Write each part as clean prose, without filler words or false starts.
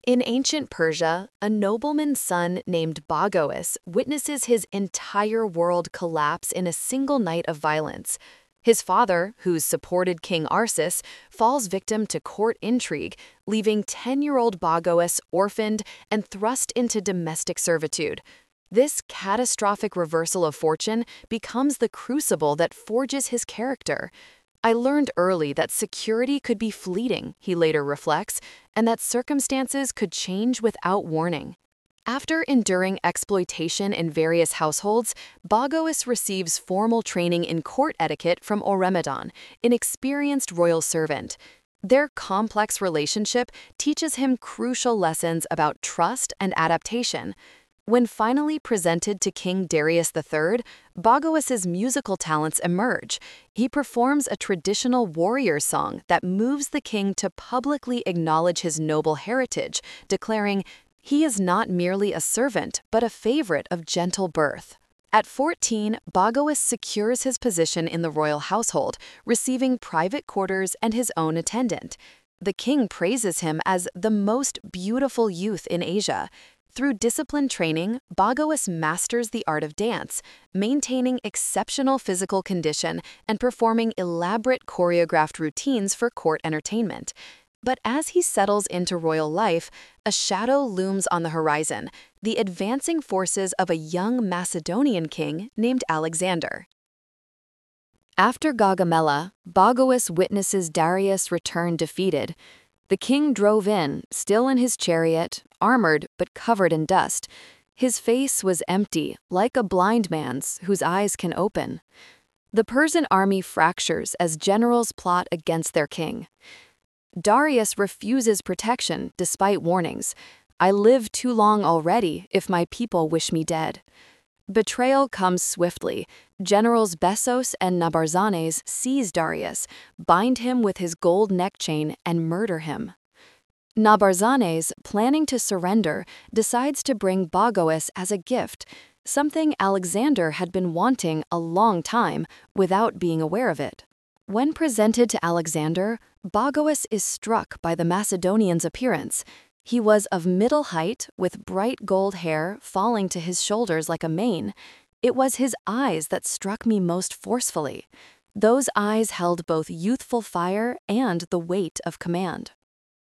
In ancient Persia, a nobleman's son named Bagoas witnesses his entire world collapse in a single night of violence. His father, who's supported King Arsus, falls victim to court intrigue, leaving 10-year-old Bagoas orphaned and thrust into domestic servitude. This catastrophic reversal of fortune becomes the crucible that forges his character. I learned early that security could be fleeting, he later reflects, and that circumstances could change without warning. After enduring exploitation in various households, Bagoas receives formal training in court etiquette from Eurymedon, an experienced royal servant. Their complex relationship teaches him crucial lessons about trust and adaptation. When finally presented to King Darius III, Bagoas's musical talents emerge. He performs a traditional warrior song that moves the king to publicly acknowledge his noble heritage, declaring, "He is not merely a servant, but a favorite of gentle birth." At 14, Bagoas secures his position in the royal household, receiving private quarters and his own attendant. The king praises him as the most beautiful youth in Asia. Through disciplined training, Bagoas masters the art of dance, maintaining exceptional physical condition and performing elaborate choreographed routines for court entertainment. But as he settles into royal life, a shadow looms on the horizon, the advancing forces of a young Macedonian king named Alexander. After Gaugamela, Bagoas witnesses Darius return defeated. The king drove in, still in his chariot, armored but covered in dust. His face was empty, like a blind man's whose eyes can open. The Persian army fractures as generals plot against their king. Darius refuses protection despite warnings. "I live too long already if my people wish me dead." Betrayal comes swiftly. Generals Bessos and Nabarzanes seize Darius, bind him with his gold neck chain, and murder him. Nabarzanes, planning to surrender, decides to bring Bagoas as a gift, something Alexander had been wanting a long time without being aware of it. When presented to Alexander, Bagoas is struck by the Macedonian's appearance. He was of middle height, with bright gold hair falling to his shoulders like a mane. It was his eyes that struck me most forcefully. Those eyes held both youthful fire and the weight of command.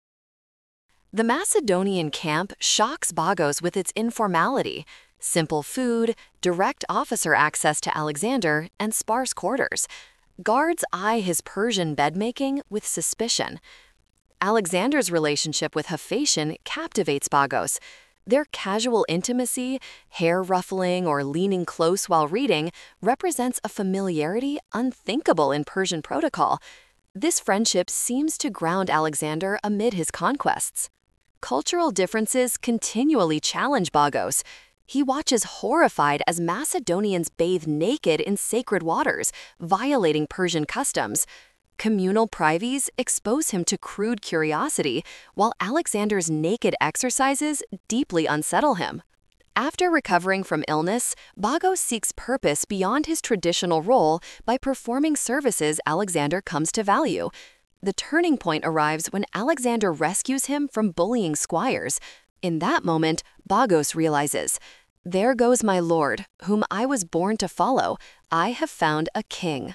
The Macedonian camp shocks Bagoas with its informality: simple food, direct officer access to Alexander, and sparse quarters. Guards eye his Persian bedmaking with suspicion. Alexander's relationship with Hephaestion captivates Bagoas. Their casual intimacy, hair ruffling or leaning close while reading, represents a familiarity unthinkable in Persian protocol. This friendship seems to ground Alexander amid his conquests. Cultural differences continually challenge Bagoas. He watches horrified as Macedonians bathe naked in sacred waters, violating Persian customs. Communal privies expose him to crude curiosity, while Alexander's naked exercises deeply unsettle him. After recovering from illness, Bagoas seeks purpose beyond his traditional role by performing services Alexander comes to value. The turning point arrives when Alexander rescues him from bullying squires. In that moment, Bagoas realizes, "There goes my lord, whom I was born to follow. I have found a king."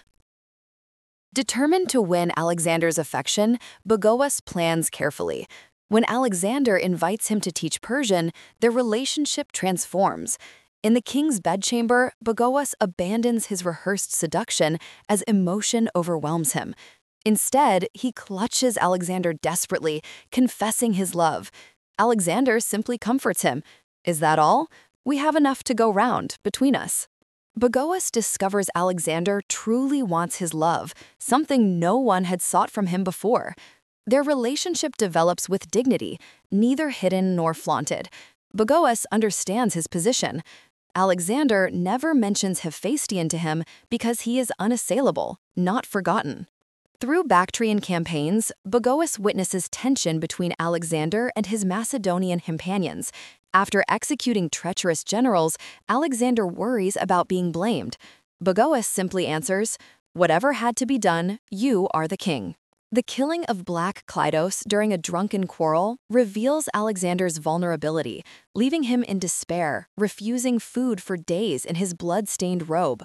Determined to win Alexander's affection, Bagoas plans carefully. When Alexander invites him to teach Persian, their relationship transforms. In the king's bedchamber, Bagoas abandons his rehearsed seduction as emotion overwhelms him. Instead, he clutches Alexander desperately, confessing his love. Alexander simply comforts him. "Is that all? We have enough to go round between us." Bagoas discovers Alexander truly wants his love, something no one had sought from him before. Their relationship develops with dignity, neither hidden nor flaunted. Bagoas understands his position. Alexander never mentions Hephaestion to him because he is unassailable, not forgotten. Through Bactrian campaigns, Bagoas witnesses tension between Alexander and his Macedonian companions. After executing treacherous generals, Alexander worries about being blamed. Bagoas simply answers, "Whatever had to be done, you are the king." The killing of Black Kleidos during a drunken quarrel reveals Alexander's vulnerability, leaving him in despair, refusing food for days in his blood-stained robe.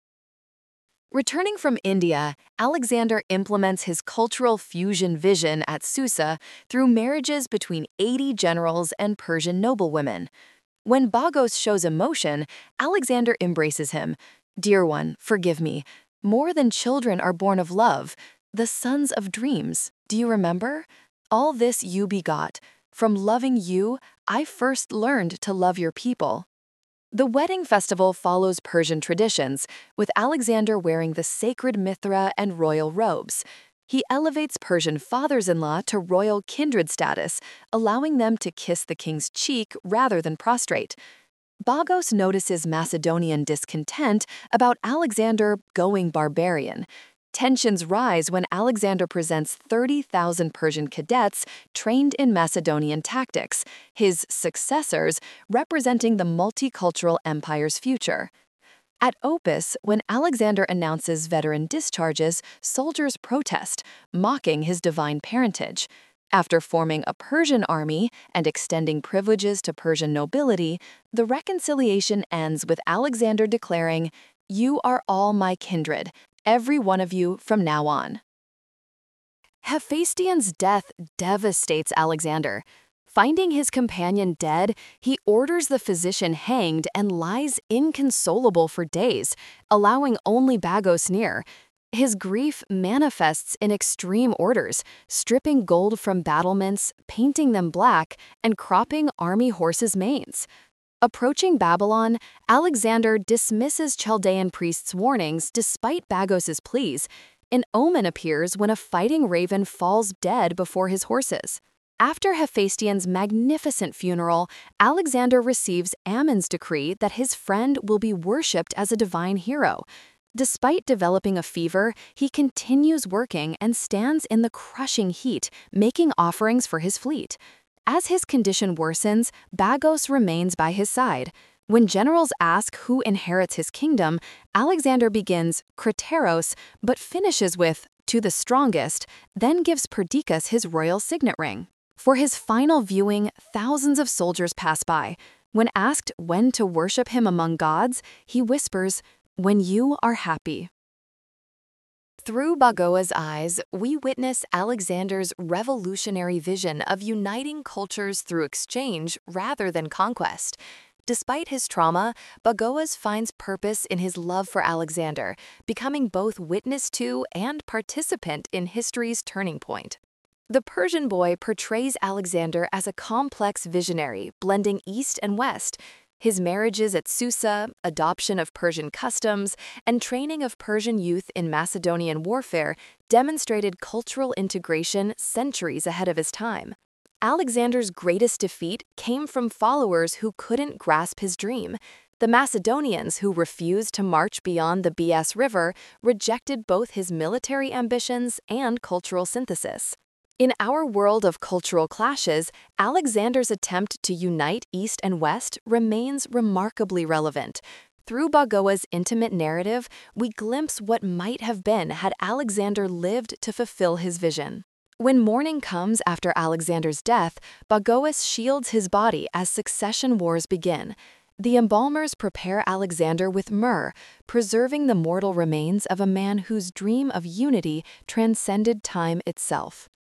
Returning from India, Alexander implements his cultural fusion vision at Susa through marriages between 80 generals and Persian noblewomen. When Bagos shows emotion, Alexander embraces him. "Dear one, forgive me. More than children are born of love, the sons of dreams. Do you remember? All this you begot. From loving you, I first learned to love your people." The wedding festival follows Persian traditions, with Alexander wearing the sacred mithra and royal robes. He elevates Persian fathers-in-law to royal kindred status, allowing them to kiss the king's cheek rather than prostrate. Bagos notices Macedonian discontent about Alexander going barbarian. Tensions rise when Alexander presents 30,000 Persian cadets trained in Macedonian tactics, his successors representing the multicultural empire's future. At Opis, when Alexander announces veteran discharges, soldiers protest, mocking his divine parentage. After forming a Persian army and extending privileges to Persian nobility, the reconciliation ends with Alexander declaring, "You are all my kindred, every one of you from now on." Hephaestion's death devastates Alexander. Finding his companion dead, he orders the physician hanged and lies inconsolable for days, allowing only Bagos near. His grief manifests in extreme orders, stripping gold from battlements, painting them black, and cropping army horses' manes. Approaching Babylon, Alexander dismisses Chaldean priests' warnings despite Bagos's pleas. An omen appears when a fighting raven falls dead before his horses. After Hephaestion's magnificent funeral, Alexander receives Ammon's decree that his friend will be worshipped as a divine hero. Despite developing a fever, he continues working and stands in the crushing heat, making offerings for his fleet. As his condition worsens, Bagos remains by his side. When generals ask who inherits his kingdom, Alexander begins Crateros, but finishes with "to the strongest," then gives Perdiccas his royal signet ring. For his final viewing, thousands of soldiers pass by. When asked when to worship him among gods, he whispers, "When you are happy." Through Bagoa's eyes, we witness Alexander's revolutionary vision of uniting cultures through exchange rather than conquest. Despite his trauma, Bagoas finds purpose in his love for Alexander, becoming both witness to and participant in history's turning point. The Persian boy portrays Alexander as a complex visionary, blending East and West. His marriages at Susa, adoption of Persian customs, and training of Persian youth in Macedonian warfare demonstrated cultural integration centuries ahead of his time. Alexander's greatest defeat came from followers who couldn't grasp his dream. The Macedonians, who refused to march beyond the Bias River, rejected both his military ambitions and cultural synthesis. In our world of cultural clashes, Alexander's attempt to unite East and West remains remarkably relevant. Through Bagoa's intimate narrative, we glimpse what might have been had Alexander lived to fulfill his vision. When morning comes after Alexander's death, Bagoas shields his body as succession wars begin. The embalmers prepare Alexander with myrrh, preserving the mortal remains of a man whose dream of unity transcended time itself.